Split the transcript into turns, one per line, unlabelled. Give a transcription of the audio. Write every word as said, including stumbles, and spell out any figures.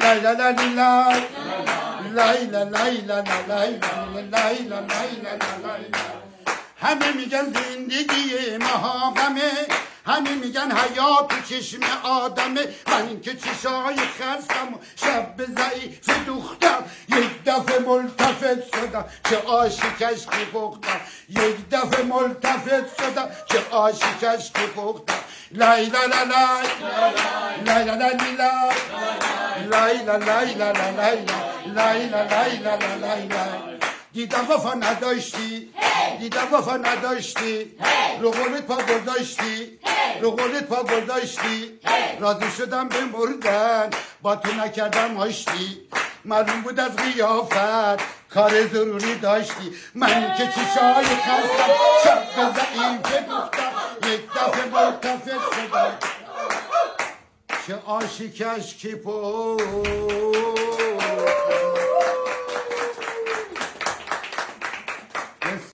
لای لا لا لای لای لا لای لا لای لای لا لای. همه میگن زندگی ما غمه، همه میگن حیات و چشم آدمه. من این که چشای خستم و شب ضعیف دختم، یک دفعه ملتفت شدم که عاشقش که پختم. یک دفعه ملتفت شدم که عاشقش که پختم. لای لا لا لای لای لا لا لای لای لا لای لا لای لای لا لای لا لای. دیدم وفا نداشتی، دیدم وفا نداشتی، رو قولت پا گذاشتی، رو قولت پا گذاشتی. راضی شدم به مردن با تو نکردم آشتی. معلوم بود از قیافت کار ضروری داشتی. من که چشای خستم شب ضعیف دختم، یک دفعه ملتفت شدم که عاشقش کی بود.